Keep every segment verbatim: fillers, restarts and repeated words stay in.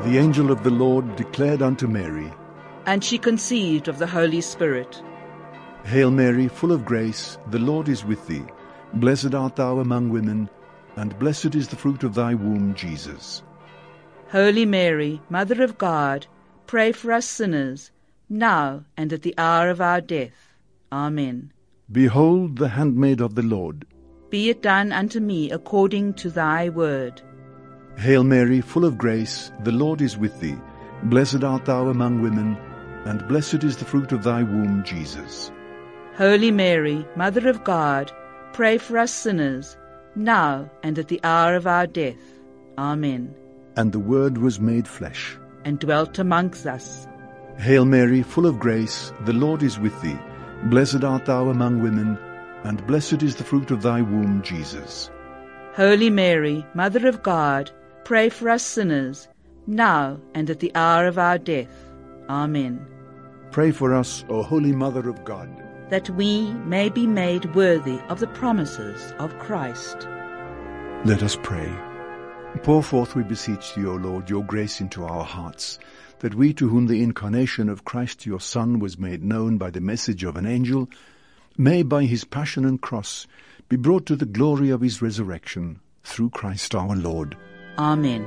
The angel of the Lord declared unto Mary, and she conceived of the Holy Spirit. Hail Mary, full of grace, the Lord is with thee. Blessed art thou among women, and blessed is the fruit of thy womb, Jesus. Holy Mary, Mother of God, pray for us sinners, now and at the hour of our death. Amen. Behold the handmaid of the Lord. Be it done unto me according to thy word. Hail Mary, full of grace, the Lord is with thee. Blessed art thou among women, and blessed is the fruit of thy womb, Jesus. Holy Mary, Mother of God, pray for us sinners, now and at the hour of our death. Amen. And the Word was made flesh, and dwelt amongst us. Hail Mary, full of grace, the Lord is with thee. Blessed art thou among women, and blessed is the fruit of thy womb, Jesus. Holy Mary, Mother of God, pray for us sinners, now and at the hour of our death. Amen. Pray for us, O Holy Mother of God, that we may be made worthy of the promises of Christ. Let us pray. Pour forth, we beseech thee, O Lord, your grace into our hearts, that we, to whom the incarnation of Christ your Son was made known by the message of an angel, may by his passion and cross be brought to the glory of his resurrection, through Christ our Lord. Amen.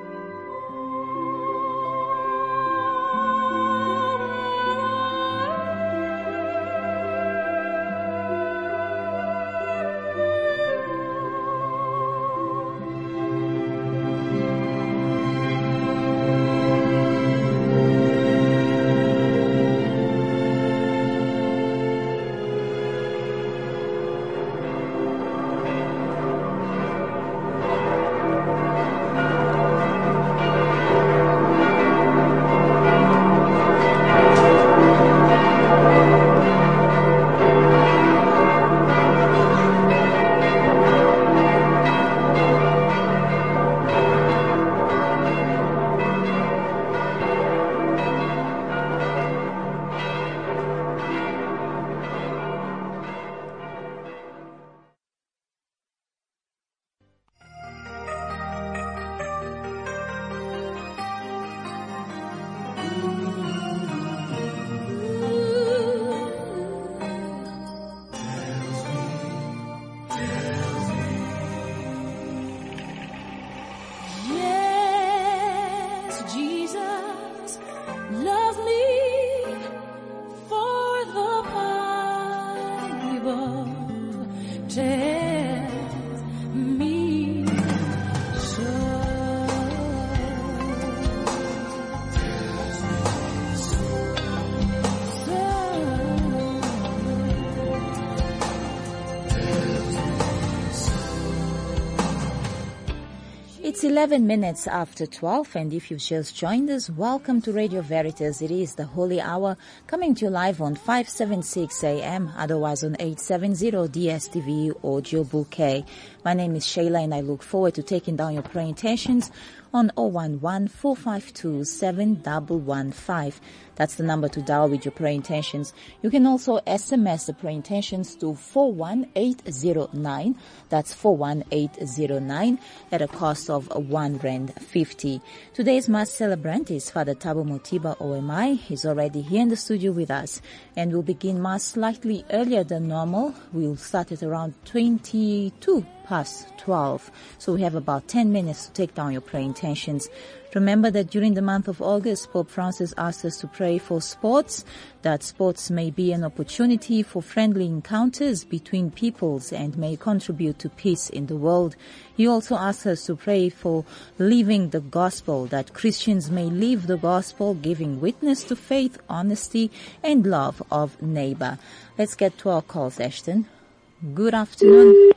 It's eleven minutes after twelve, and if you've just joined us, welcome to Radio Veritas. It is the Holy Hour, coming to you live on five seventy-six A M, otherwise on eight seventy D S T V Audio Bouquet. My name is Shayla, and I look forward to taking down your prayer intentions on zero one one, four five two, seven one one five. That's the number to dial with your prayer intentions. You can also S M S the prayer intentions to four one eight zero nine. That's four one eight zero nine at a cost of one rand fifty. Today's Mass celebrant is Father Thabo Mothiba O M I. He's already here in the studio with us, and we'll begin Mass slightly earlier than normal. We'll start at around twenty-two past twelve. So we have about ten minutes to take down your prayer intentions. Remember that during the month of August, Pope Francis asked us to pray for sports, that sports may be an opportunity for friendly encounters between peoples and may contribute to peace in the world. He also asked us to pray for living the gospel, that Christians may live the gospel, giving witness to faith, honesty, and love of neighbor. Let's get to our calls, Ashton. Good afternoon.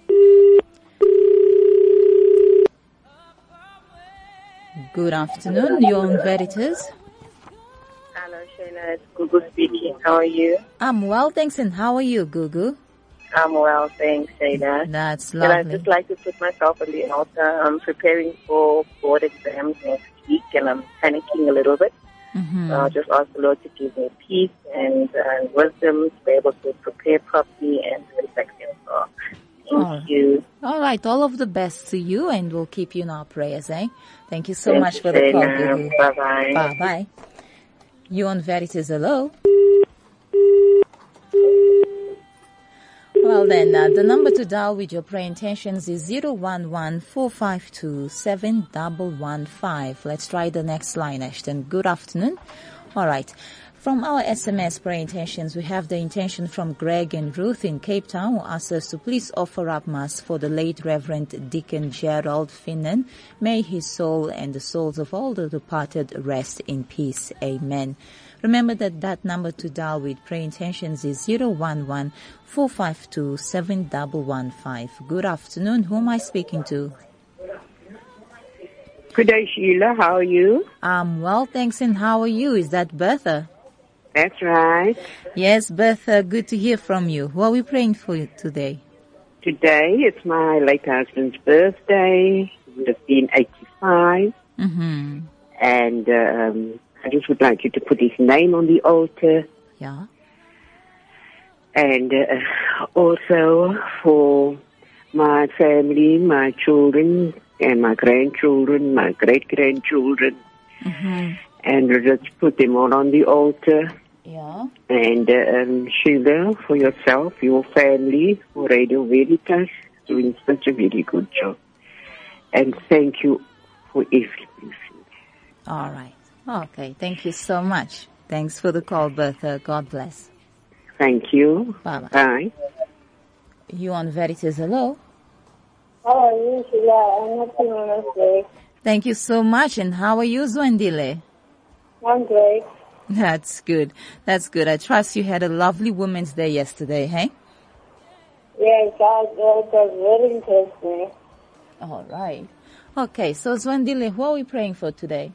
Good afternoon, you're on Veritas. Hello, Shayla. It's Gugu speaking. How are you? I'm well, thanks. And how are you, Gugu? I'm well, thanks, Shayla. That's And lovely. I'd just like to put myself on the altar. I'm preparing for board exams next week, and I'm panicking a little bit. Mm-hmm. So I'll just ask the Lord to give me peace and uh, wisdom to be able to prepare properly and do effective. So thank Oh. you. All right, all of the best to you, and we'll keep you in our prayers, eh? Thank you so Thank much you, for the call, Shana. Gugu. Bye-bye. Bye-bye. You on Veritas, hello? Well then, uh, the number to dial with your prayer intentions is zero one one, four five two, seven one one five. Let's try the next line, Ashton. Good afternoon. All right. From our S M S prayer intentions, we have the intention from Greg and Ruth in Cape Town, who asked us to please offer up Mass for the late Reverend Deacon Gerald Finnan. May his soul and the souls of all the departed rest in peace. Amen. Remember that that number to dial with prayer intentions is zero one one, four five two, seven one one five. Good afternoon. Who am I speaking to? Good day, Sheila. How are you? I'm well, thanks. And how are you? Is that Bertha? That's right. Yes, Bertha, good to hear from you. What are we praying for you today? Today, it's my late husband's birthday. He would have been eighty-five. Mm-hmm. And um, I just would like you to put his name on the altar. Yeah. And uh, also for my family, my children, and my grandchildren, my great-grandchildren. Mm-hmm. And just put them all on the altar. Yeah. And uh, um, Sheila, for yourself, your family, for Radio Veritas, doing such a very good job. And thank you for everything. All right. Okay. Thank you so much. Thanks for the call, Bertha. God bless. Thank you. Bye-bye. Bye. You on Veritas, hello? How are you, Sheila? I'm not feeling okay. Thank you so much. And how are you, Zwendile? I'm great. That's good. That's good. I trust you had a lovely Women's Day yesterday, hey? Yes, it was very interesting. All right. Okay, so Zwendile, what are we praying for today?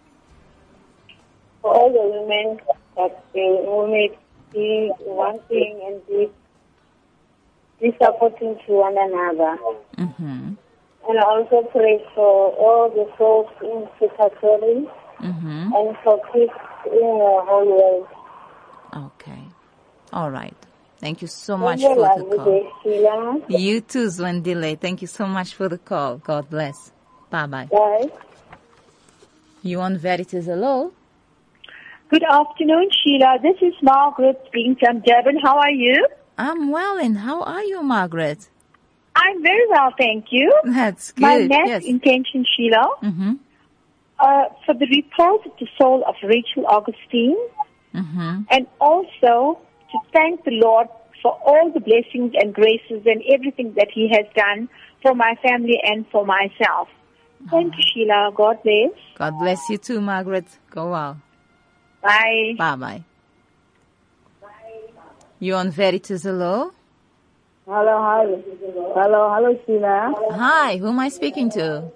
For all the women that they will make be one thing and be, be supporting to one another. Mm-hmm. And I also pray for all the souls in Purgatory Mm-hmm. and for peace in the whole world. Okay. All right. Thank you so much Have a for the lovely call. day, Sheila. You too, Zwendile. Thank you so much for the call. God bless. Bye-bye. Bye. You on Veritas, hello? Good afternoon, Sheila. This is Margaret speaking from Durban. How are you? I'm well, and how are you, Margaret? I'm very well, thank you. That's good. My next Yes. intention, Sheila, Mm-hmm. uh, for the repose of the soul of Rachel Augustine, Mm-hmm. and also to thank the Lord for all the blessings and graces and everything that He has done for my family and for myself. Thank you, Sheila. God bless. God bless you too, Margaret. Go well. Bye. Bye-bye. You on Veritas, hello? Hello, hello. Hello, hello, Sheila. Hi, who am I speaking to?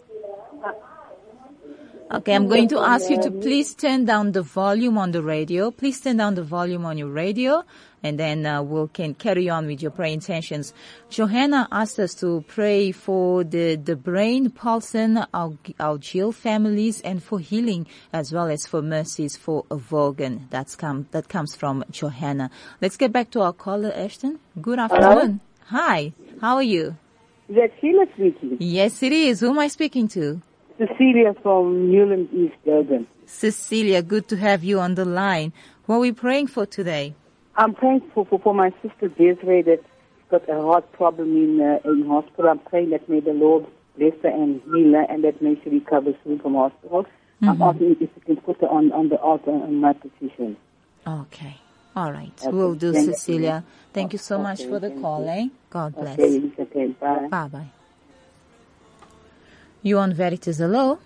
Okay, I'm going to ask you to please turn down the volume on the radio. Please turn down the volume on your radio, and then uh, we'll can carry on with your prayer intentions. Johanna asked us to pray for the, the Brain, Paulson, Algiel families, and for healing, as well as for mercies for Vogan. That's come, that comes from Johanna. Let's get back to our caller, Ashton. Good afternoon. Hi, how are you? Is that Sheila speaking? Yes, it is. Who am I speaking to? Cecilia from Newland East Durban. Cecilia, good to have you on the line. What are we praying for today? I'm praying for, for, for my sister Desiree that's got a heart problem in uh, in hospital. I'm praying that may the Lord bless her and heal her, and that may she recover soon from hospital. Mm-hmm. I'm asking if you can put her on, on the altar on my petition. Okay. All right. Okay. We'll do, Thank Cecilia. you. Thank you so Okay, much for the thank call, you. eh? God bless. Okay, it's okay. Bye. Bye-bye. You on Veritas, hello?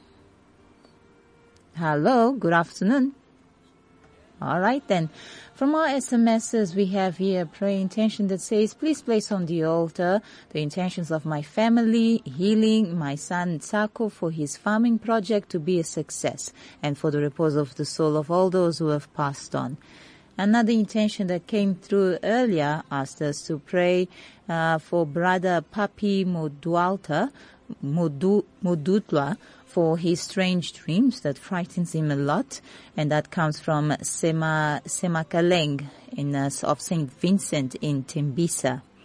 Hello, good afternoon. All right then. From our S M Ses, we have here a prayer intention that says, please place on the altar the intentions of my family, healing, my son Tsako for his farming project to be a success, and for the repose of the soul of all those who have passed on. Another intention that came through earlier asked us to pray uh, for brother Papi Modualta, Modu, Modutla, for his strange dreams that frightens him a lot, and that comes from Sema Semakaleng in uh, of Saint Vincent in Tembisa.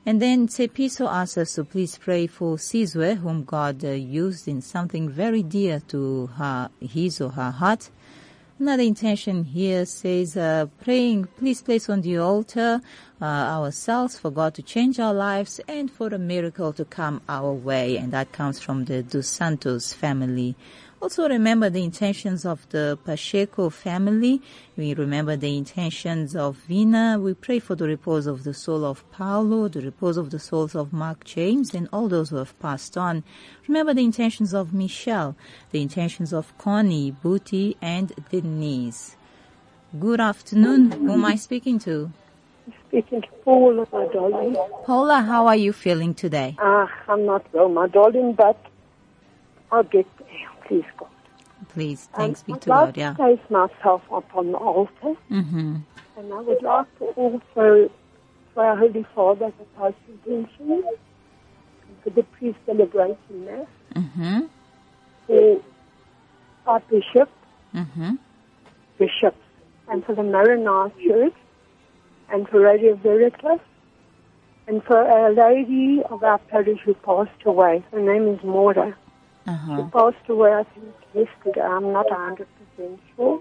And then Tsepiso asks us to please pray for Sizwe, whom God uh, used in something very dear to her, his or her heart. Another intention here says, uh, praying, please place on the altar uh, ourselves for God to change our lives and for a miracle to come our way. And that comes from the Dos Santos family. Also remember the intentions of the Pacheco family. We remember the intentions of Vina. We pray for the repose of the soul of Paulo, the repose of the souls of Mark James, and all those who have passed on. Remember the intentions of Michelle, the intentions of Connie, Booty, and Denise. Good afternoon. Who am I speaking to? Speaking to Paula, my darling. Paula, how are you feeling today? Ah, I'm not well, my darling, but I'll get there. Please, God. Please, thanks um, be I'd to like God, yeah. to place myself upon the altar. Mm-hmm. And I would like to also, for our Holy Father, the Pope's intention, for the priest celebration Mass, Mm-hmm. for our bishop, Mm-hmm. bishops, and for the Maronite Church, and for Radio Veritas, and for a lady of our parish who passed away. Her name is Maura. Uh-huh. She passed away, I think, yesterday. I'm not one hundred percent sure.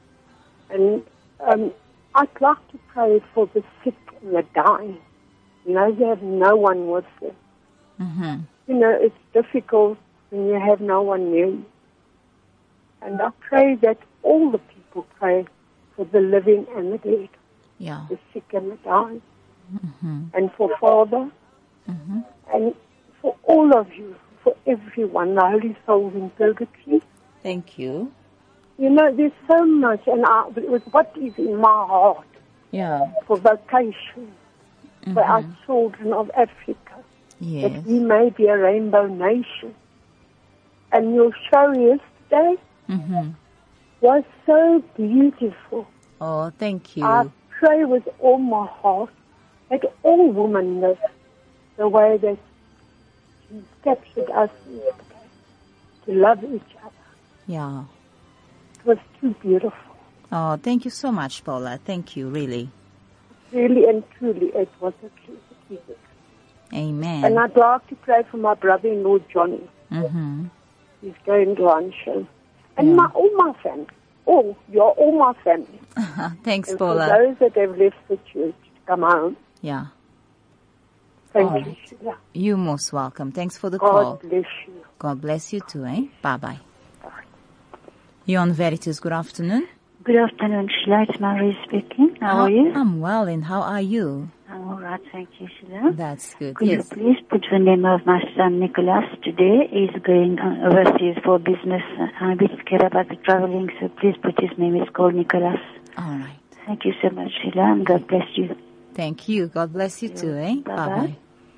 And um, I'd like to pray for the sick and the dying. You know, they have no one with them. Mm-hmm. You know, it's difficult when you have no one near you. And I pray that all the people pray for the living and the dead, Yeah. the sick and the dying, Mm-hmm. and for Father, Mm-hmm. and for all of you, for everyone, the holy souls in purgatory. Thank you. You know, there's so much, and I, with what is in my heart Yeah. for vocation, Mm-hmm. for our children of Africa, Yes. that we may be a rainbow nation. And your show yesterday Mm-hmm. was so beautiful. Oh, thank you. I pray with all my heart that all women live the way that He captured us yesterday, to love each other. Yeah. It was too beautiful. Oh, thank you so much, Paula. Thank you, really. Really and truly, it was a treat. Amen. And I'd like to pray for my brother-in-law, Johnny. Mm-hmm. He's going to Anshan. And Yeah. my, all my family. All, you're all my family. Thanks, And Paula. for those that have left the church to come home, Yeah. thank All you, right. Sheila. You're most welcome. Thanks for the God call. bless you. God bless you too, eh? Bye-bye. You're on Veritas. Good afternoon. Good afternoon, Sheila. It's Marie speaking. How are you? I'm well, and how are you? I'm all right, thank you, Sheila. That's good. Could Yes. you please put the name of my son, Nicholas? Today he's going uh, overseas for business. I'm a bit scared about the traveling, so please put his name. It's called Nicholas. All right. Thank you so much, Sheila, and God bless you. Thank you. God bless you too, eh? Bye-bye. Bye-bye.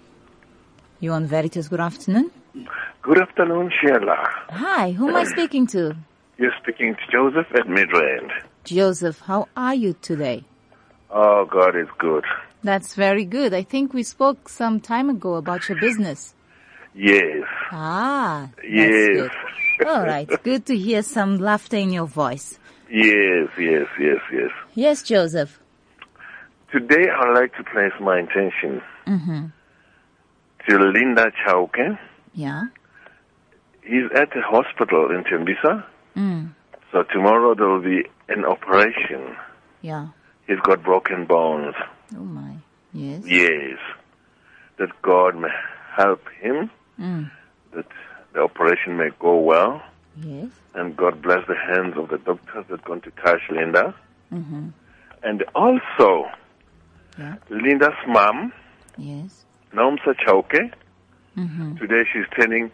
You're on Veritas. Good afternoon. Good afternoon, Sheila. Hi. Who am I speaking to? You're speaking to Joseph at Midrand. Joseph, how are you today? Oh, God is good. That's very good. I think we spoke some time ago about your business. Yes. Ah, that's Yes. good. All right. Good to hear some laughter in your voice. Yes, yes, yes, yes. Yes, Joseph. Today, I'd like to place my intention Mm-hmm. to Linda Chauke. Yeah. He's at the hospital in Tembisa. Mm. So tomorrow there will be an operation. Yeah. He's got broken bones. Oh, my. Yes. Yes. That God may help him, Mm. that the operation may go well, Yes. and God bless the hands of the doctors that are going to touch Linda. Mm-hmm. And also, Yeah. Linda's mom, Yes. Nomsa Chauke, Mm-hmm. today she's turning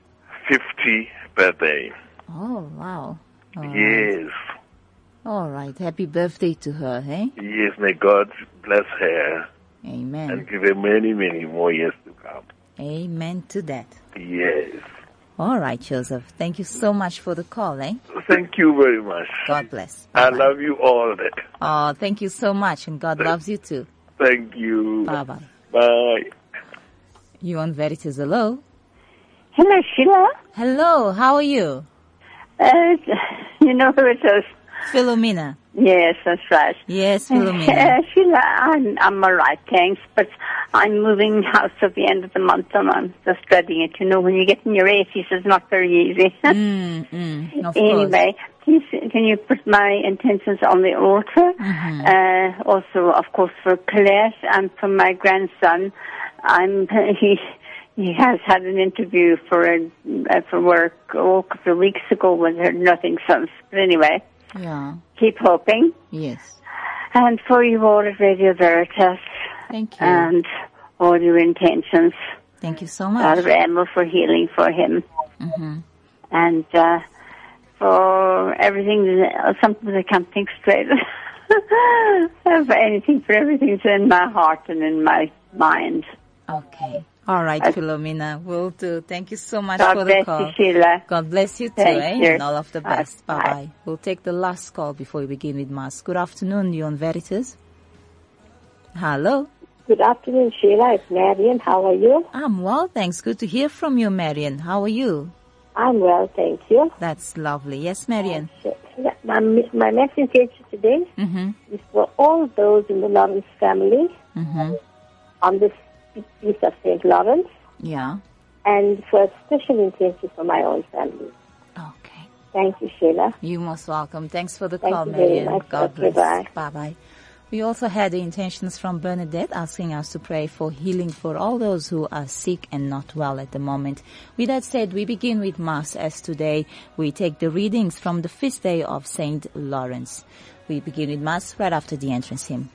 fifty birthday. Oh, wow. All right. Yes. All right. Happy birthday to her, eh? Yes, may God bless her Amen. and give her many, many more years to come. Amen to that. Yes. All right, Joseph. Thank you so much for the call, eh? Thank you very much. God bless. I Bye-bye. love you all. Oh, thank you so much, and God loves you too. Thank you. Bye-bye. Bye. You on Veritas? Hello? Hello, Sheila. Hello, how are you? Uh, you know who it is. Philomena. Yes, that's right. Yes, Philomena. Uh, Sheila, I'm, I'm all right, thanks, but I'm moving house at the end of the month, and I'm just dreading it. You know, when you get in your eighties, it's not very easy. mm, mm, of anyway, please, can you put my intentions on the altar? Mm-hmm. Uh, also, of course, for Colette and for my grandson. I'm he. He has had an interview for a, uh, for work oh, a couple of weeks ago, but heard nothing since. But anyway, yeah. Keep hoping. Yes. And for you all at Radio Veritas. Thank you. And all your intentions. Thank you so much. Father Emil for healing for him. Mm-hmm. And uh, for everything, sometimes I can't think straight. For anything, for everything's in my heart and in my mind. Okay. All right, I, Philomena, will do. Thank you so much God for bless the call. You, Sheila. God bless you too, Thank eh? you. And all of the best. Bye. Bye-bye. We'll take the last call before we begin with Mass. Good afternoon, you on Veritas. Hello. Good afternoon, Sheila. It's Marion. How are you? I'm well, thanks. Good to hear from you, Marion. How are you? I'm well, thank you. That's lovely. Yes, Marion. My, my message today mm-hmm. is for all those in the Lawrence family mm-hmm. on this piece of Saint Lawrence. Yeah. And for a special intention for my own family. Okay. Thank you, Sheila. You're most welcome. Thanks for the Thank call, you very Marion. much. God okay, bless. bye. Bye-bye. We also had the intentions from Bernadette asking us to pray for healing for all those who are sick and not well at the moment. With that said, we begin with Mass, as today we take the readings from the feast day of Saint Lawrence. We begin with Mass right after the entrance hymn.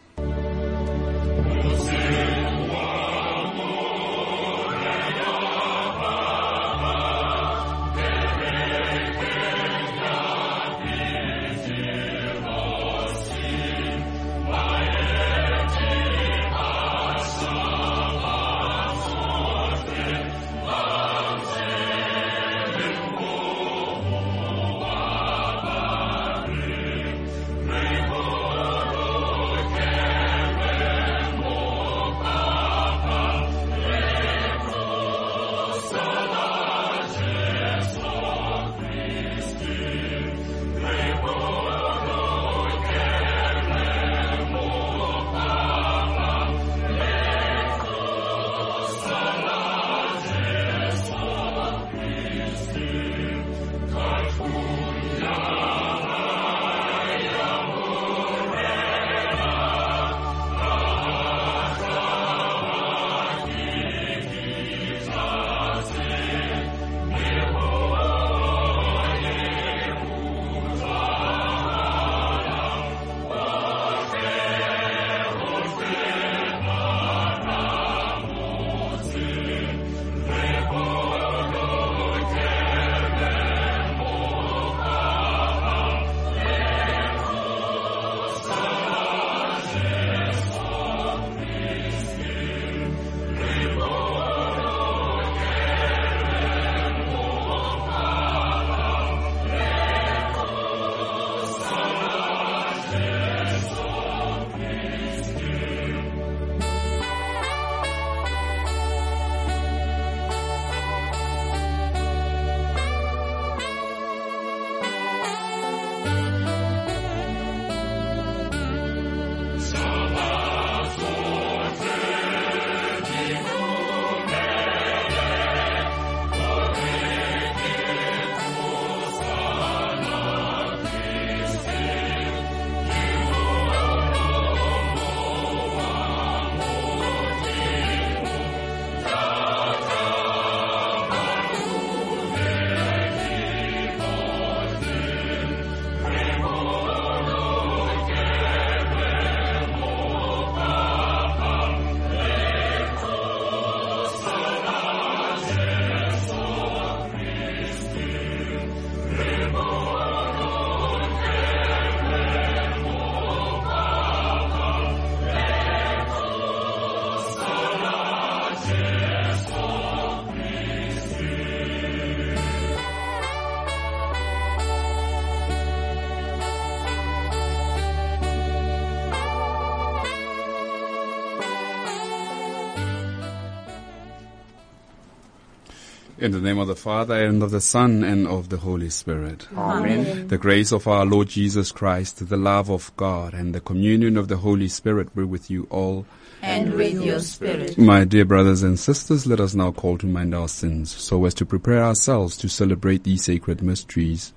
Yeah. In the name of the Father, and of the Son, and of the Holy Spirit. Amen. The grace of our Lord Jesus Christ, the love of God, and the communion of the Holy Spirit be with you all. And with your spirit. My dear brothers and sisters, let us now call to mind our sins, so as to prepare ourselves to celebrate these sacred mysteries.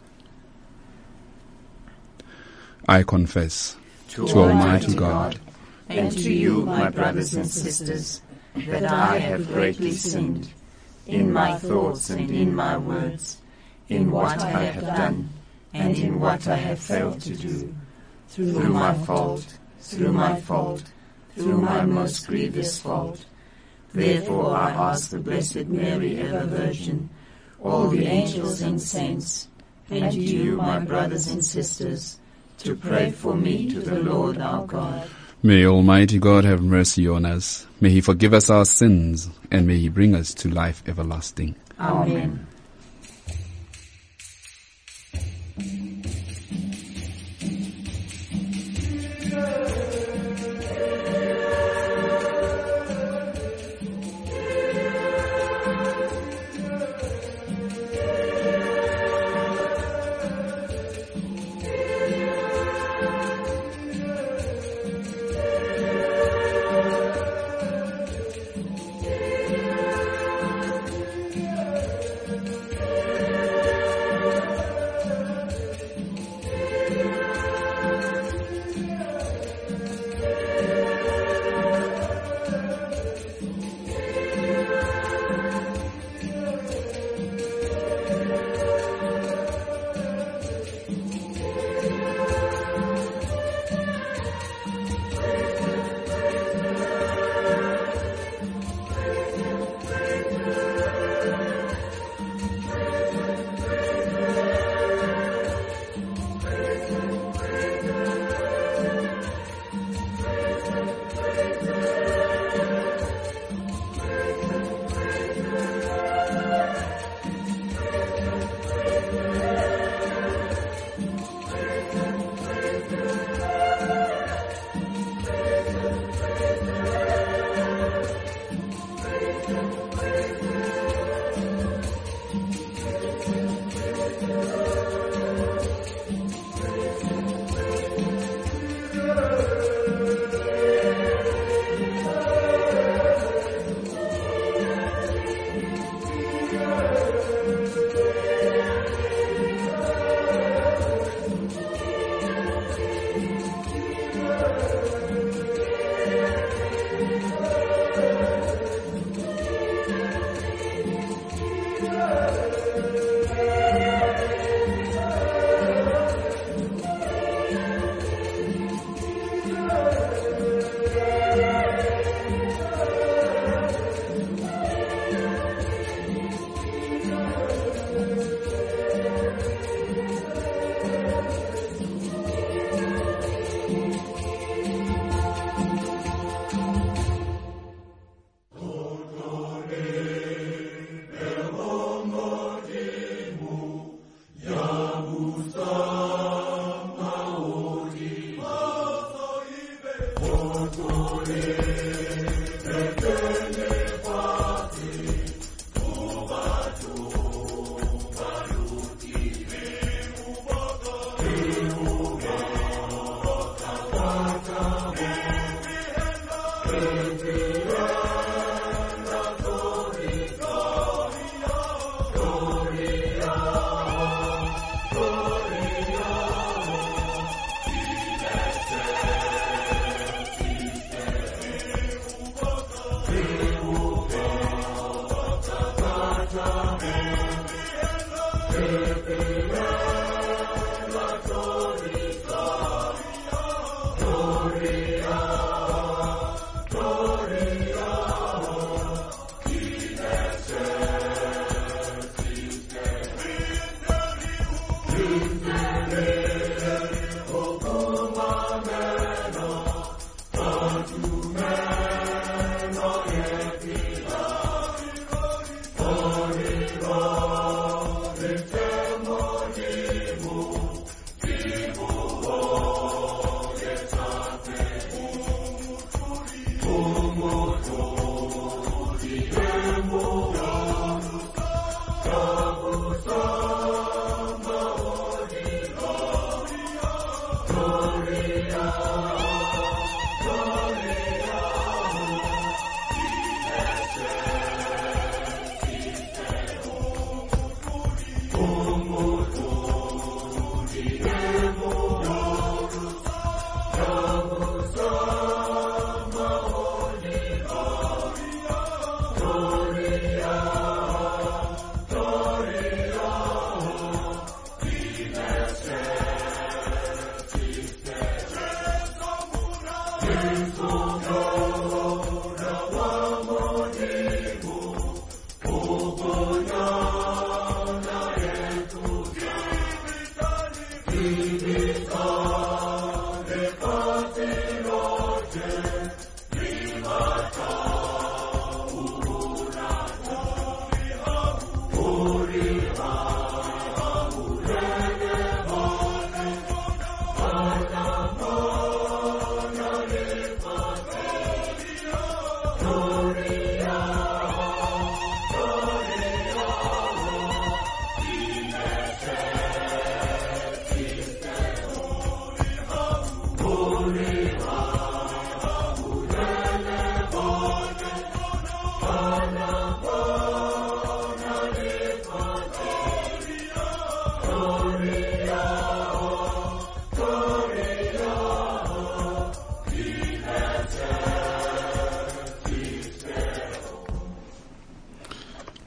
I confess to, to Almighty God, God and to you, my brothers and sisters, that I have greatly sinned in my thoughts and in my words, in what I have done and in what I have failed to do, through my fault, through my fault, through my most grievous fault. Therefore I ask the Blessed Mary, ever Virgin, all the angels and saints, and you, my brothers and sisters, to pray for me to the Lord our God. May Almighty God have mercy on us. May He forgive us our sins, and may He bring us to life everlasting. Amen. Glory, Lord.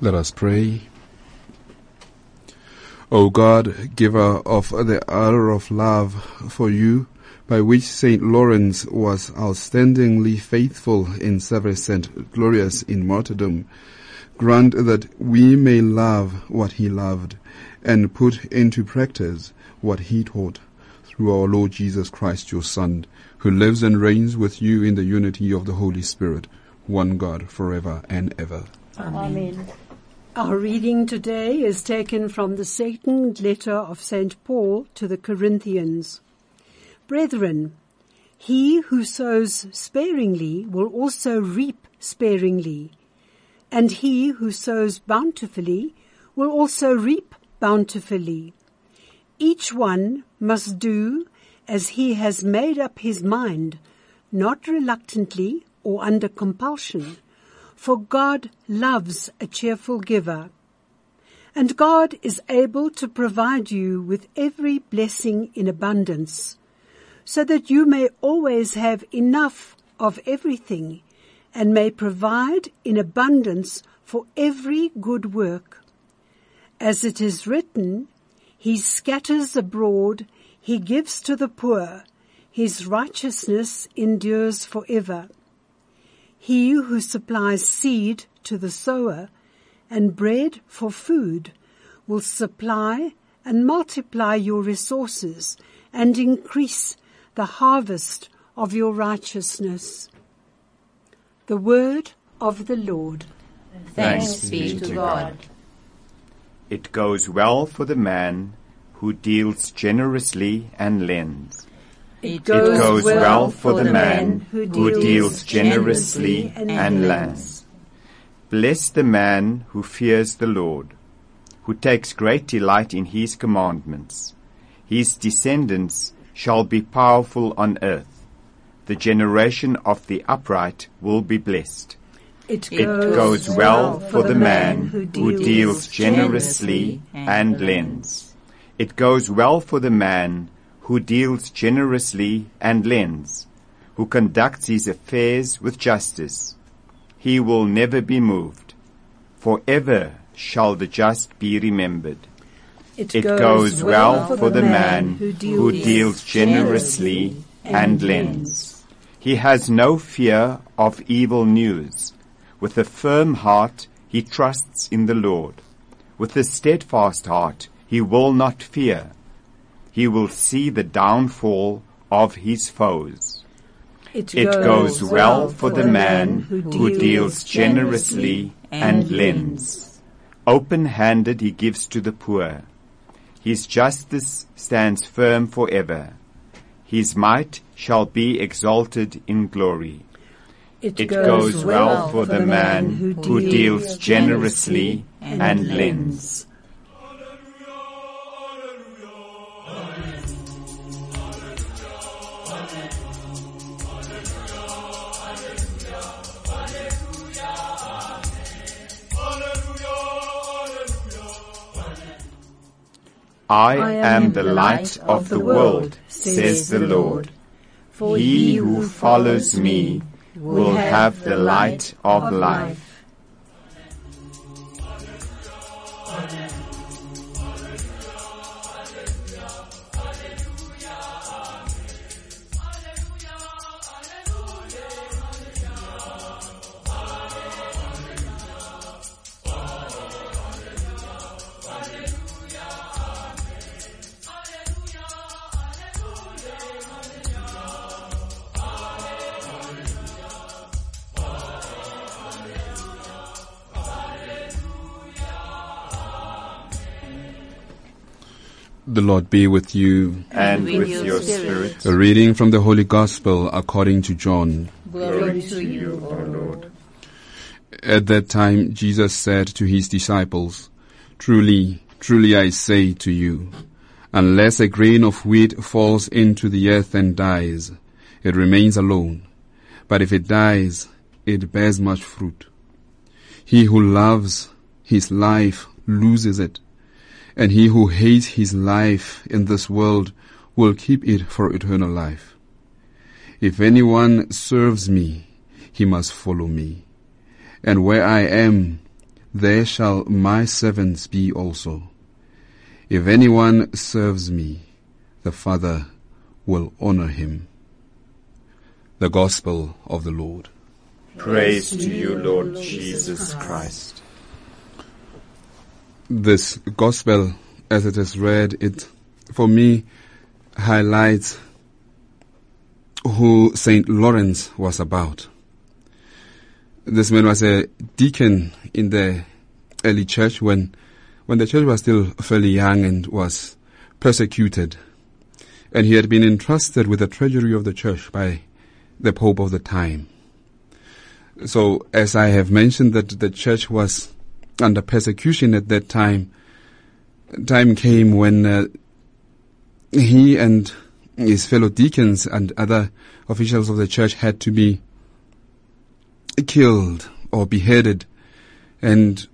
Let us pray. O God, giver of the hour of love for you, by which Saint Lawrence was outstandingly faithful in service and glorious in martyrdom, grant that we may love what he loved and put into practice what he taught, through our Lord Jesus Christ, your Son, who lives and reigns with you in the unity of the Holy Spirit, one God, forever and ever. Amen. Our reading today is taken from the second letter of Saint Paul to the Corinthians. Brethren, he who sows sparingly will also reap sparingly, and he who sows bountifully will also reap bountifully. Each one must do as he has made up his mind, not reluctantly or under compulsion, for God loves a cheerful giver. And God is able to provide you with every blessing in abundance, so that you may always have enough of everything, and may provide in abundance for every good work. As it is written, he scatters abroad, he gives to the poor, his righteousness endures forever. He who supplies seed to the sower and bread for food will supply and multiply your resources and increase the harvest of your righteousness. The word of the Lord. Thanks be to God. It goes well for the man who deals generously and lends. It goes, it goes well, well for the man who who deals, deals generously and, and lends. Bless the man who fears the Lord, who takes great delight in his commandments. His descendants shall be powerful on earth. The generation of the upright will be blessed. It goes, it goes well for the man who deals, who deals generously and lends. It goes well for the man who deals generously and lends, who conducts his affairs with justice. He will never be moved. Forever shall the just be remembered. It, it goes, goes well, well for the man who deals, who deals generously and lends. He has no fear of evil news. With a firm heart he trusts in the Lord. With a steadfast heart he will not fear. He will see the downfall of his foes. It, it goes, goes well for the man who deals, who deals generously and lends. Open-handed he gives to the poor. His justice stands firm forever. His might shall be exalted in glory. It, it goes, goes well, well for for the man who deals, who deals generously and, and lends. I am the light of the world, says the Lord. For he who follows me will have the light of life. The Lord be with you. And with your spirit. A reading from the Holy Gospel according to John. Glory to you, O Lord. At that time Jesus said to his disciples, Truly, truly I say to you, unless a grain of wheat falls into the earth and dies, it remains alone. But if it dies, it bears much fruit. He who loves his life loses it, and he who hates his life in this world will keep it for eternal life. If anyone serves me, he must follow me. And where I am, there shall my servants be also. If anyone serves me, the Father will honor him. The Gospel of the Lord. Praise to you, Lord Jesus Christ. This Gospel, as it is read, it, for me, highlights who Saint Lawrence was about. This man was a deacon in the early church when, when the church was still fairly young and was persecuted. And he had been entrusted with the treasury of the church by the Pope of the time. So, as I have mentioned that the church was under persecution at that time, time came when uh, he and his fellow deacons and other officials of the church had to be killed or beheaded. And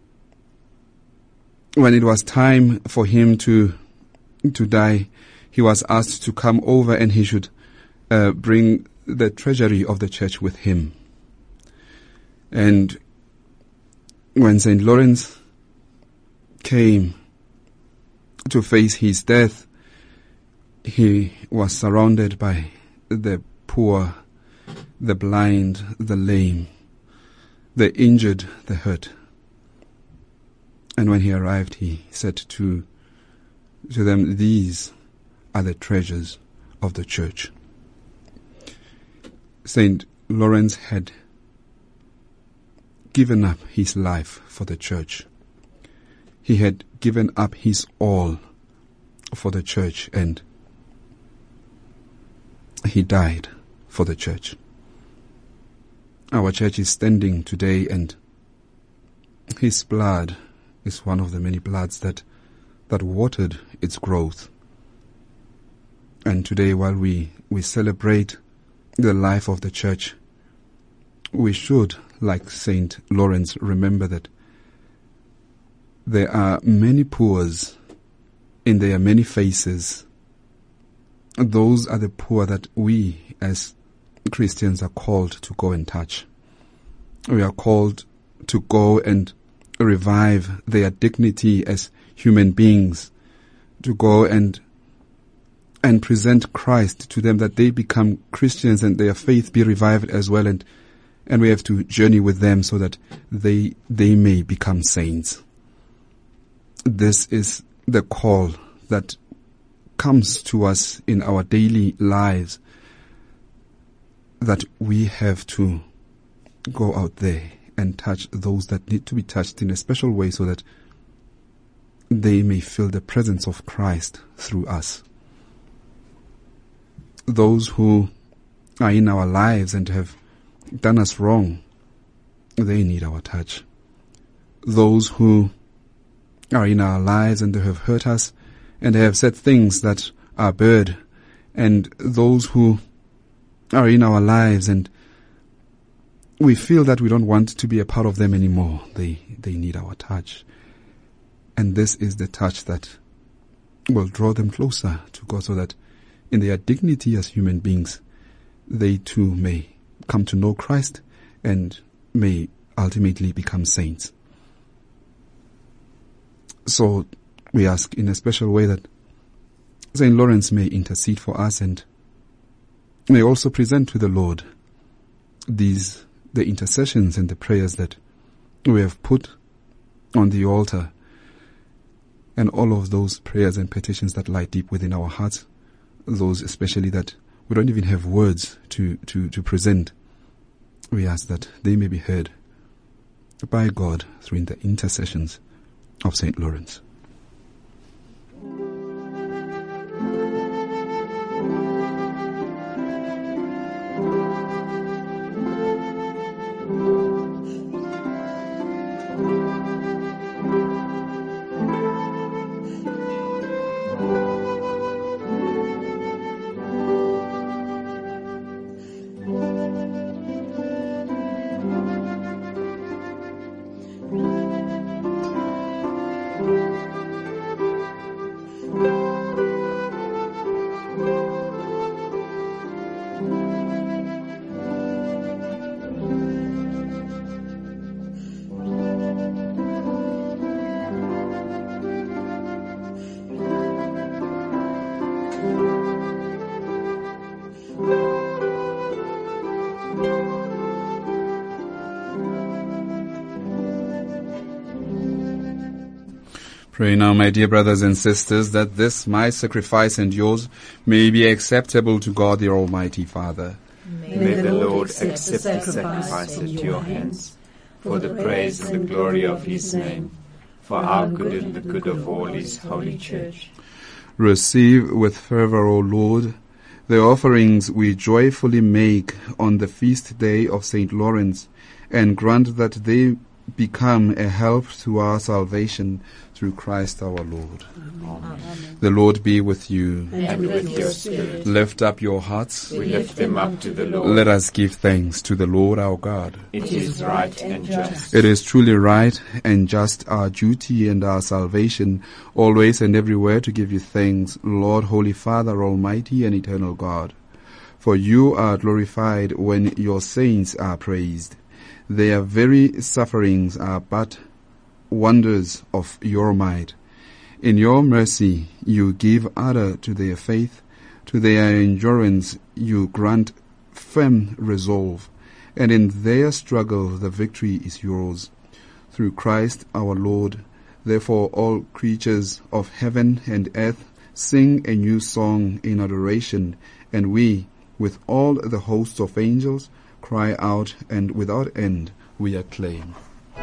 when it was time for him to to die, he was asked to come over and he should uh, bring the treasury of the church with him. And when Saint Lawrence came to face his death, he was surrounded by the poor, the blind, the lame, the injured, the hurt. And when he arrived, he said to, to them, these are the treasures of the church. Saint Lawrence had given up his life for the church. He had given up his all for the church, and he died for the church. Our church is standing today, and his blood is one of the many bloods that, that watered its growth. And today, while we, we celebrate the life of the church, we should, like Saint Lawrence, remember that there are many poors and there are many faces. Those are the poor that we as Christians are called to go and touch. We are called to go and revive their dignity as human beings, to go and and present Christ to them, that they become Christians and their faith be revived as well, and and we have to journey with them so that they they may become saints. This is the call that comes to us in our daily lives, that we have to go out there and touch those that need to be touched in a special way so that they may feel the presence of Christ through us. Those who are in our lives and have done us wrong, they need our touch. Those who are in our lives and have hurt us and have said things that are bad, and those who are in our lives and we feel that we don't want to be a part of them anymore, they, they need our touch. And this is the touch that will draw them closer to God, so that in their dignity as human beings, they too may come to know Christ and may ultimately become saints. So we ask in a special way that Saint Lawrence may intercede for us and may also present to the Lord these, the intercessions and the prayers that we have put on the altar, and all of those prayers and petitions that lie deep within our hearts, those especially that we don't even have words to, to, to present. We ask that they may be heard by God through the intercessions of Saint Lawrence. Thank you. Pray now, my dear brothers and sisters, that this my sacrifice and yours may be acceptable to God the Almighty Father. May, may the Lord accept the sacrifice at your hands, for the praise and the glory of his name, for our good and the good of all his holy church. Receive with fervor, O Lord, the offerings we joyfully make on the feast day of Saint Lawrence, and grant that they become a help to our salvation through Christ our Lord. Amen. The Lord be with you. And with your spirit. Lift up your hearts. We lift them up to the Lord. Let us give thanks to the Lord our God. It is right and just. It is truly right and just, our duty and our salvation, always and everywhere to give you thanks, Lord, Holy Father, Almighty and eternal God. For you are glorified when your saints are praised. Their very sufferings are but wonders of your might. In your mercy you give ardor to their faith, to their endurance you grant firm resolve, and in their struggle the victory is yours. Through Christ our Lord, therefore all creatures of heaven and earth sing a new song in adoration, and we, with all the hosts of angels, cry out, and without end we acclaim.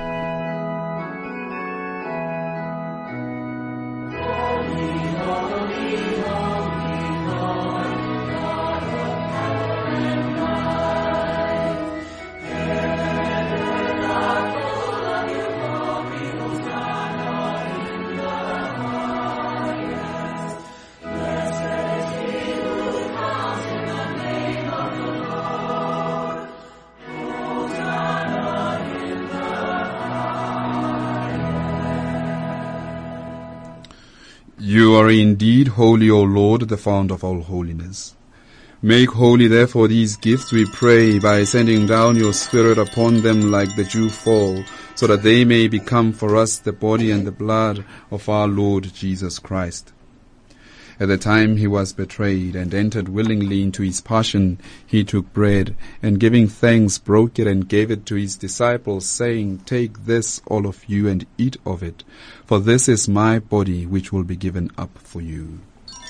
You are indeed holy, O Lord, the fount of all holiness. Make holy, therefore, these gifts, we pray, by sending down your Spirit upon them like the dew fall, so that they may become for us the body and the blood of our Lord Jesus Christ. At the time he was betrayed and entered willingly into his passion, he took bread, and giving thanks broke it and gave it to his disciples, saying, Take this, all of you, and eat of it, for this is my body which will be given up for you.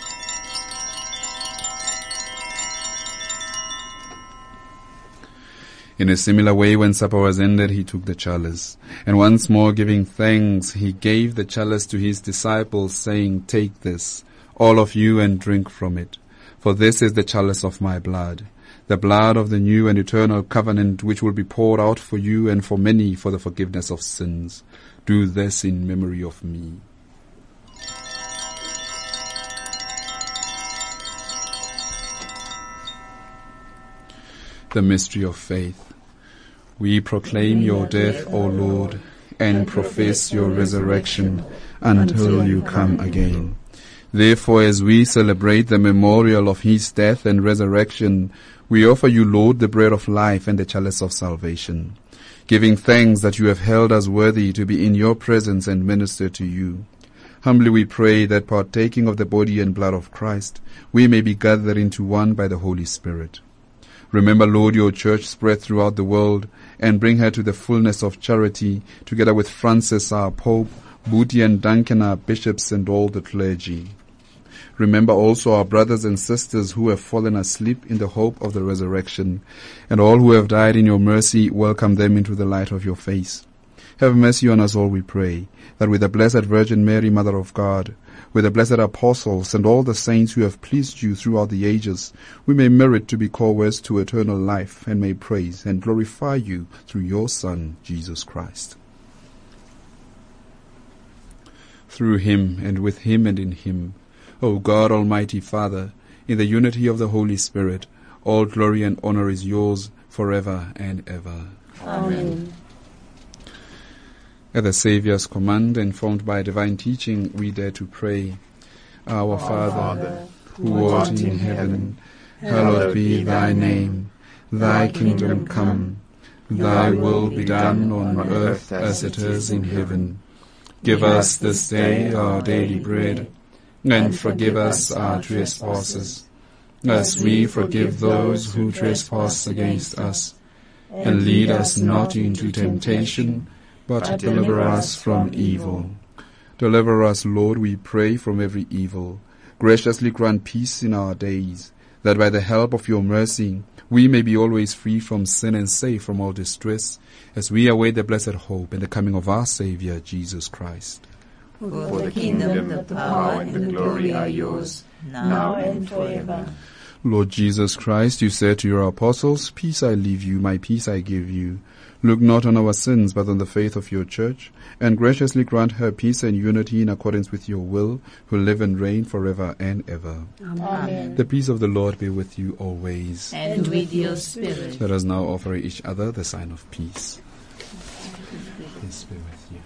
In a similar way, when supper was ended, he took the chalice, and once more giving thanks, he gave the chalice to his disciples, saying, Take this, all of you, and drink from it. For this is the chalice of my blood, the blood of the new and eternal covenant, which will be poured out for you and for many for the forgiveness of sins. Do this in memory of me. The mystery of faith. We proclaim your death, O Lord, and profess your resurrection until you come again. Therefore, as we celebrate the memorial of his death and resurrection, we offer you, Lord, the bread of life and the chalice of salvation, giving thanks that you have held us worthy to be in your presence and minister to you. Humbly we pray that, partaking of the body and blood of Christ, we may be gathered into one by the Holy Spirit. Remember, Lord, your church spread throughout the world, and bring her to the fullness of charity, together with Francis our Pope, Booty and Duncan our bishops, and all the clergy. Remember also our brothers and sisters who have fallen asleep in the hope of the resurrection, and all who have died in your mercy, welcome them into the light of your face. Have mercy on us all, we pray, that with the Blessed Virgin Mary, Mother of God, with the blessed apostles and all the saints who have pleased you throughout the ages, we may merit to be co-heirs to eternal life, and may praise and glorify you through your Son, Jesus Christ. Through him, and with him, and in him, O God, Almighty Father, in the unity of the Holy Spirit, all glory and honor is yours forever and ever. Amen. At the Saviour's command, informed by divine teaching, we dare to pray. Our, Our Father, Father, who art in heaven, hallowed be thy name. Thy kingdom come. Thy will be done on earth as it is in heaven. Give us this day our daily bread, and forgive us our trespasses, as we forgive those who trespass against us. And lead us not into temptation, but deliver us from evil. Deliver us, Lord, we pray, from every evil. Graciously grant peace in our days, that by the help of your mercy we may be always free from sin and safe from all distress, as we await the blessed hope and the coming of our Saviour, Jesus Christ. For the kingdom, the power, and the glory are yours, now and forever. Lord Jesus Christ, you said to your apostles, Peace I leave you, my peace I give you. Look not on our sins, but on the faith of your church, and graciously grant her peace and unity in accordance with your will, who live and reign forever and ever. Amen. The peace of the Lord be with you always. And with your spirit. Let us now offer each other the sign of peace. Peace be with you.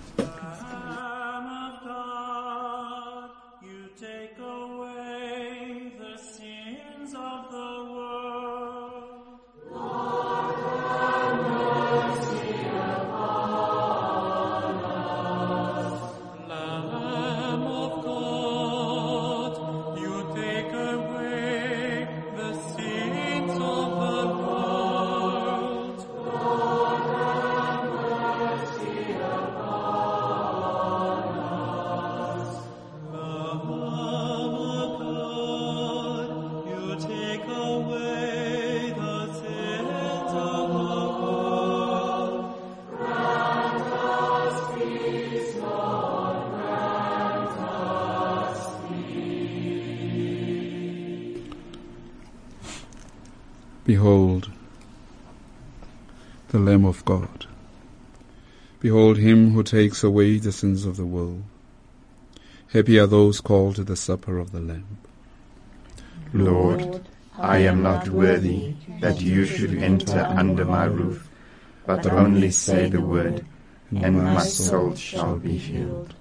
Behold, the Lamb of God. Behold him who takes away the sins of the world. Happy are those called to the supper of the Lamb. Lord, I am not worthy that you should enter under my roof, but only say the word, and my soul shall be healed.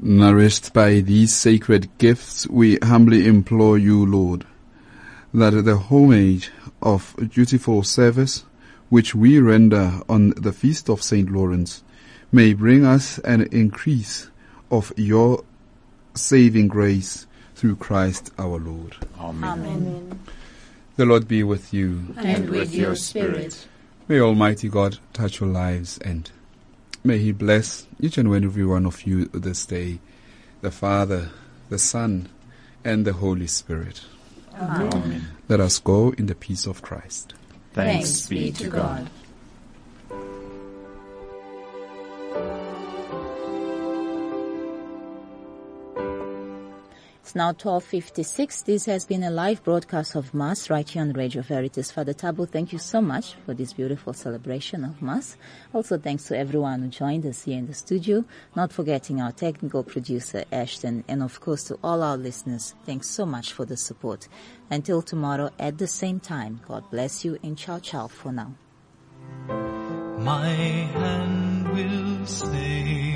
Nourished by these sacred gifts, we humbly implore you, Lord, that the homage of dutiful service which we render on the feast of Saint Lawrence may bring us an increase of your saving grace through Christ our Lord. Amen. Amen. The Lord be with you. And with your spirit. May Almighty God touch your lives, and may He bless each and every one of you this day, the Father, the Son, and the Holy Spirit. Amen. Amen. Let us go in the peace of Christ. Thanks be to God. It's now twelve fifty-six. This has been a live broadcast of Mass right here on Radio Veritas. Father Tabo, thank you so much for this beautiful celebration of Mass. Also, thanks to everyone who joined us here in the studio, not forgetting our technical producer, Ashton, and of course to all our listeners. Thanks so much for the support. Until tomorrow at the same time, God bless you and ciao ciao for now. My hand will stay.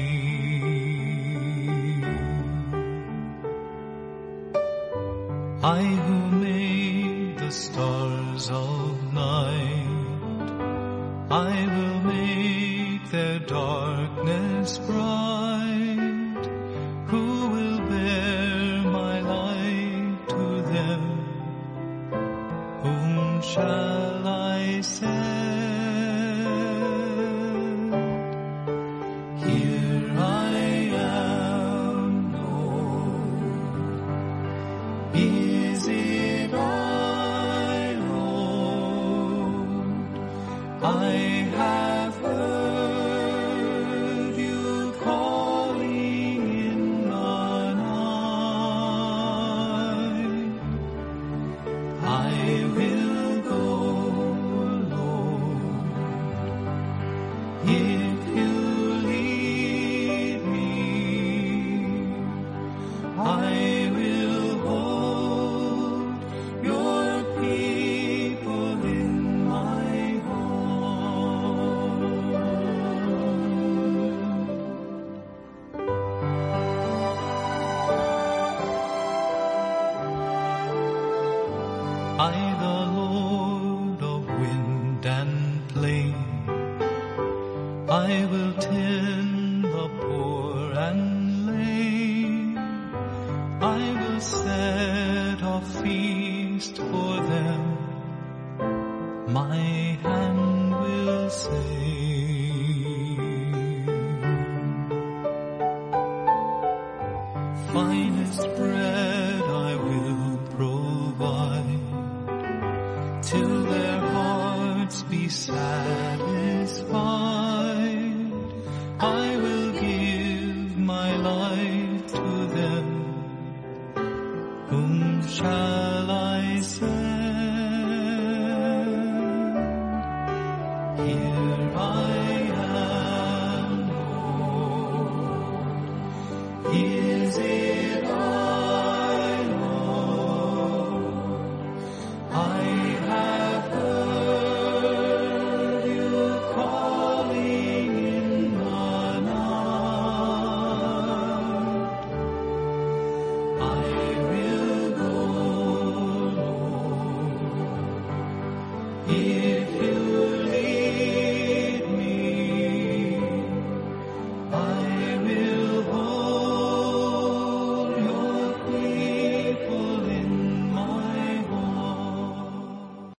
I who made the stars of night, I will make their darkness bright. Who will bear my light to them? Whom shall I send? Here I am, Lord. Is it I, Lord? I have heard you calling in the night. I will go, Lord, if you lead me. I will hold your people in my heart. I, the Lord of wind and plain, I will tend the poor and lame. I will set a feast for them. My hand will save. Finest bread I will provide, till their hearts be satisfied. I will give my life to them. Whom shall